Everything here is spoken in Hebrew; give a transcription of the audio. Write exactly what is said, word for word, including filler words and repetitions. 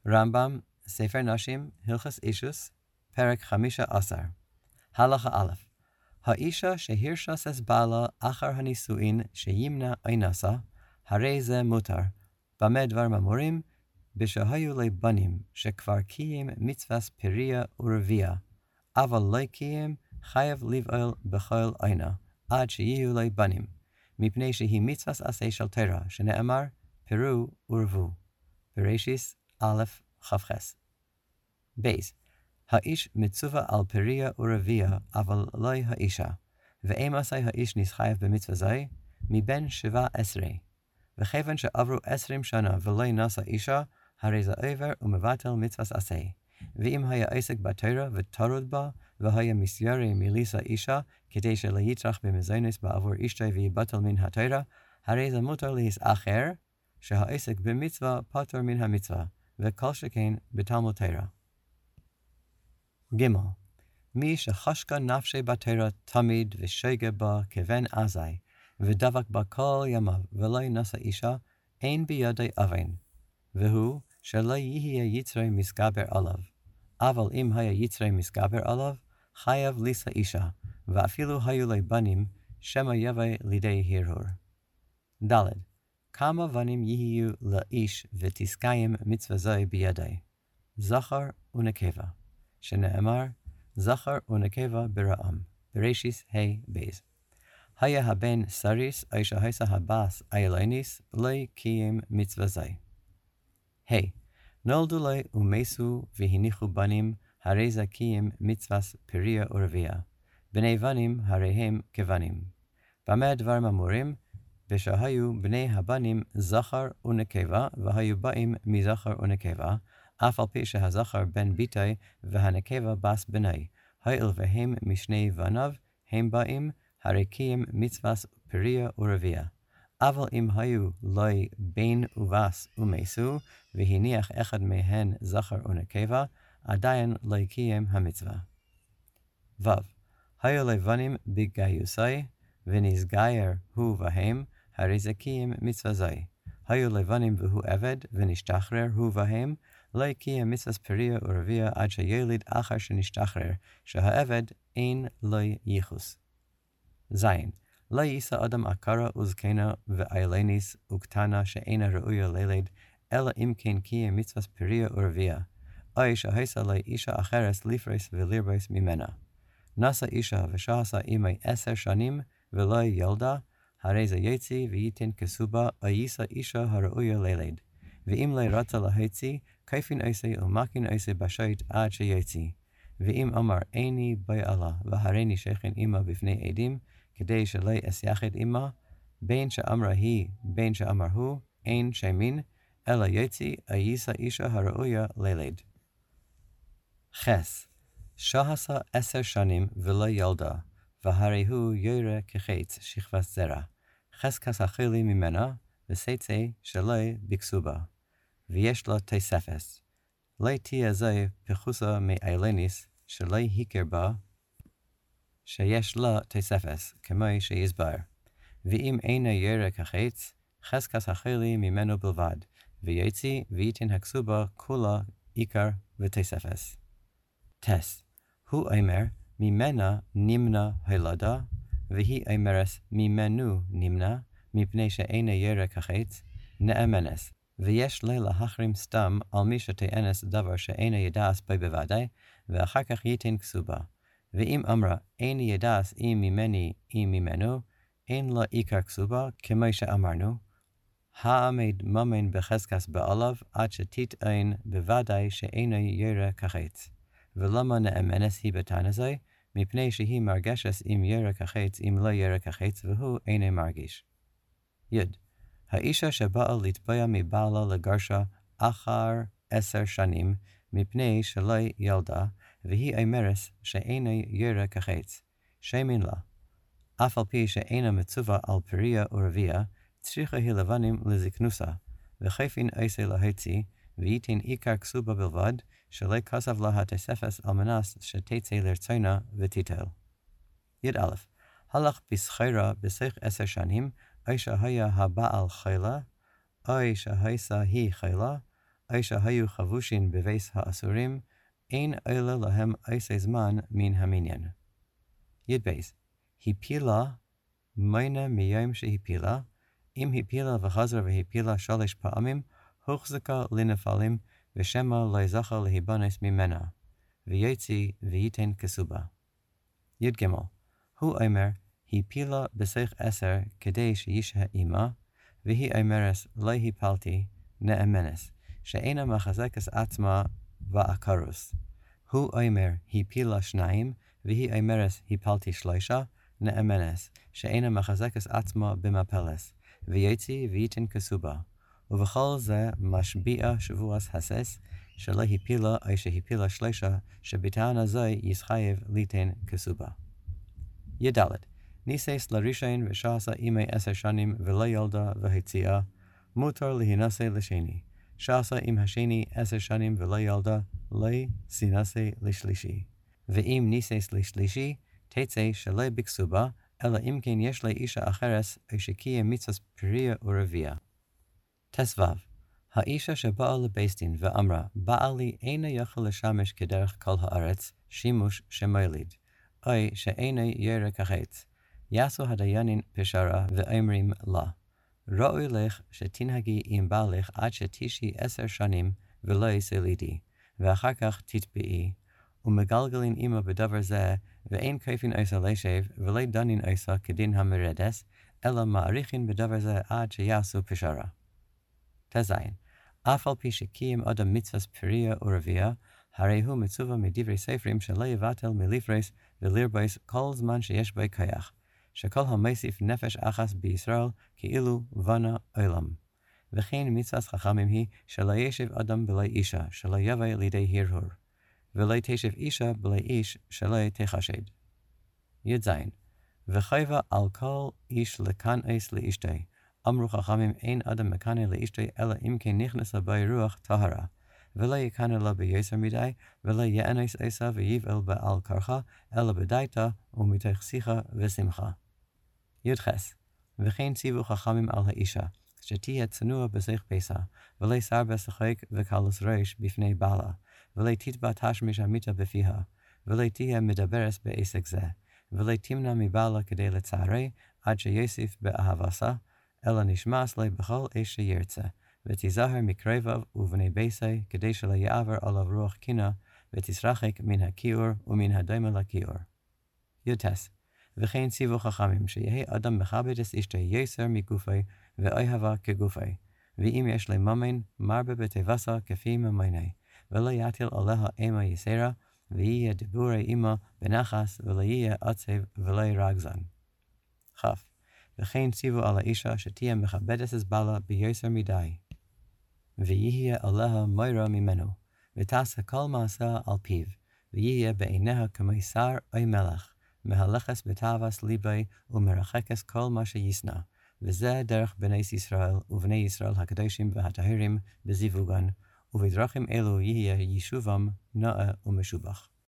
רמב"ם, ספר נשים, הלכס אישוס, פרק חמישה עשר. הלכה א', האישה שהרשס את בעלה אחר הנישואין שימנע אינסה, הרי זה מותר. במה דברים אמורים? בשהיו לי בנים שכבר קיים מצוות פריה ורבייה, אבל לא קיים חייב לבעול בכל עינה, עד שיהיו לי בנים, מפני שהיא מצוות עשה של תורה, שנאמר פרו ורבו. בראשיס א' כ"ח. בייס, האיש מצווה על פריה ורבייה, אבל לא האישה, ואם עשה האיש נסחייב במצווה זו, מבין שבע עשרה. וכיוון שעברו עשרים שנה ולא נשא אישה, הרי זה עובר ומבטל מצוות עשה. ואם היה עסק בתורה וטרוד בה, והיה מסיירי מליסה אישה, כדי שלא יטרח במזונס בעבור אשתו ויבטל מן התורה, הרי זה מותר להסאחר, שהעסק במצווה פטור מן המצווה, וכל שכן בתלמוד תורה. ג' מי שחשקה נפשי בתורה תמיד ושגה בה כבן עזי, ודבק בה כל ימיו ולא נשא אישה, אין בידי אבן, והוא שלא יהיה יצרי מסגבר עליו. אבל אם היה יצרי מסגבר עליו, חייב לישא אישה, ואפילו היו לי בנים, שמא יבוא לידי הרהור. ד' כמה בנים יהיו לאיש ותסקיים מצווה זו בידי, זכר ונקבה, שנאמר זכר ונקבה ברעם, בראשיס ה' בייז. היה הבן סריס או שהייסה הבס איילניס, לא קיים מצווה זו. ה' נולדו לי ומסו והניחו בנים, הרי זה קיים מצוות פריה ורבייה, בני בנים הרי הם כבנים. במה הדברים אמורים? בשהיו בני הבנים זכר ונקבה, והיו באים מזכר ונקבה, אף על פי שהזכר בן ביתי והנקבה בס בני, הואיל והם משני בניו, הם באים, הרי קיים מצוות פריה ורבייה. אבל אם היו לא בן ובס ומסו, והניח אחד מהן זכר ונקבה, עדיין לא קיים המצווה. ו. היו לבנים בגיוסי, ונסגייר הוא והם, הרי זה קיים מצווה זו. היו לבנים והוא עבד, ונשתחרר הוא והם, לא קיים מצוות פריה ורבייה עד שילד אחר שנשתחרר, שהעבד אין לו ייחוס. ז. לא יישא אדם עקרה וזקנה ואיילניס וקטנה שאינה ראויה לילד, אלא אם כן קיים מצוות פריה ורבייה, או שהייסה לה אישה אחרת לפרס ולרבס ממנה. נשא אישה ושעשה עמי עשר שנים ולא ילדה, הרי זה יצי וייתן כסובה, או יישא אישה הראויה לילד. ואם לא רצה להצי, כיפין עשה ומקין עשה בשית עד שיצי. ואם אמר איני בעלה והריני שכן עמה בפני עדים, כדי שלא אסייחד עמה, בין שאמרה היא, בין שאמר הוא, אין שמין, אלא יצי, אייסה אישה הראויה לילד. חס, שעשה עשר שנים ולא ילדה, והרי הוא ירא כחץ שכבת זרע. חס כסחילי ממנה, וסצה שלא בקסובה, ויש לה תספס. לא תהיה זה פחוסה מאיילניס, שלא הכיר בה, שיש לה תספס, כמו שיסבר. ואם אינה ירא כחץ, חס כסחילי ממנו בלבד, ויצי וייתן הכסובה כולה עיקר ותספס. תס, הוא אומר, ממנה נמנע הילדה, והיא אמרס ממנו נמנע, מפני שאינה ירא כחץ, נאמנס, ויש לה להחרים סתם על מי שתאנס דבר שאינה ידעס בי בוודאי, ואחר כך ייתן כסובה. ואם אמרה, איני ידעס אם ממני אם ממנו, אין לה עיקר כסובה, כמו שאמרנו, העמד ממן בחזקס בעליו, עד שתטען בוודאי שאינה ירא כחץ. ולמה נאמנס היא בתנא זו? מפני שהיא מרגשת אם ירא כחץ, אם לא ירא כחץ, והוא אינו מרגיש. י. האישה שבאה לתבוע מבעלה לגרשה אחר עשר שנים, מפני שלא ילדה, והיא אומרת שאינה ירא כחץ, שמין לה. אף על פי שאינה מצווה על פריה ורבייה, צריכה היא לבנים לזקנוסה, וכיפין עשה להצי, וייתן עיקר כסובה בלבד, שלא כסב לה התספס על מנס שתצא לרצונה ותיטל. י"א הלך בסחירה בסך עשר שנים, או שהיה הבעל חילה, או שהייסה היא חילה, אי שהיו חבושין בבייס האסורים, אין עולה להם עשה זמן מן המניין. ידבייס, הפילה מיינה מיום שהפילה, אם הפילה וחזרה והפילה שלוש פעמים, הוחזקה לנפלים, ושמה לא זכה להיבנס ממנה, ויצי וייתן כסובה. י"ג, הוא אומר, הפילה בסך עשר כדי שישהה אימה, והיא אומרת לא הפלתי, נאמנס, שאינה מחזקת עצמה בעקרוס. הוא אומר, הפילה שניים, והיא אומרת, הפלתי שלושה, נאמנס, שאינה מחזקת עצמה במפלס, ויצי וייתן כסובה. ובכל זה משביע שבועס הסס, שלא הפילה או שהפילה שלושה, שבטענה זו ישחייב ליתן כסובה. י"ד, ניסס לראשון ושעשה אימי עשר שנים ולא ילדה והציעה, מותר להינשא לשני. שעשה עם השני עשר שנים ולא ילדה, לא סינשא לשלישי. ואם ניסס לשלישי, תצא שלא בכסובה, אלא אם כן יש לה אישה אחרת, או שקיים מצוות פריה ורבייה. תסבב, האישה שבאה לבייסדין ואמרה, בעלי אינה יכול לשמש כדרך כל הארץ, שימוש שמוליד, או שאינה ירא כחץ. יעשו הדיינים פשרה ואומרים לה, ראוי לך שתנהגי עם בעלך עד שתשעי עשר שנים ולא יסלידי, ואחר כך תטבעי, ומגלגלין עמה בדבר זה, ואין כיפין עשה לשב, ולא דנין עשה כדין המרדס, אלא מעריכין בדבר זה עד שיעשו פשרה. תזין, אף על פי שקיים אדם מצוות פריה ורבייה, הרי הוא מצווה מדברי ספרים שלא יבטל מלפרס ולרבוס כל זמן שיש בי כיח, שכל המוסיף נפש אחת בישראל כאילו בנה עולם. וכן מצוות חכמים היא שלא ישב אדם בלי אישה, שלא יבוא לידי הרהור, ולא תשב אישה בלי איש שלא תחשד. י"ז, וחייבה על כל איש לקנאס לאשתי, אמרו חכמים אין אדם מקנא לאשתי אלא אם כן נכנסה בי רוח טהרה, ולא יקנא לה ביותר מדי, ולא יאנס עשה ויבעל בעל כרחה, אלא בדייתה ומתוך שיחה ושמחה. י"ח, וכן ציוו חכמים על האישה, שתהיה צנועה בסך פסע, ולא סרבה שחק וקלוס ראש בפני בעלה, ולא תטבע תשמיש המיתה בפיה, ולא תהיה מדברס בעסק זה, ולא תמנע מבעלה כדי לצערי, עד שיוסיף באהבסה, אלא נשמס לי בכל איש שירצה, ותיזהר מקרביו ובני ביסי, כדי שלא יעבר עליו רוח קינה, ותשרחק מן הכיעור ומן הדומה לכיעור. י"ט, וכן ציוו חכמים, שיהא אדם מכבד את אשתו יסר מגופי, ואוהבה כגופי, ואם יש לי ממן, מרבה בטבסה כפי ממני, ולא יטיל עליה אימה יסרה, ויהיה דיבורי אימה בנחס, ולא יהיה עצב ולא ירגזן. כ. וכן ציוו על האישה שתהיה מכבדת את בעלה ביותר מדי, ויהיה עליה מוירה ממנו, ותעשה כל מעשה על פיו, ויהיה בעיניה כמו שר או מלך, מהלכס בתאווס ליבי ומרחקס כל מה שישנא, וזה דרך בני ישראל ובני ישראל הקדושים והטהרים בזיווגן, ובדרכים אלו יהיה יישובם נאה ומשובח.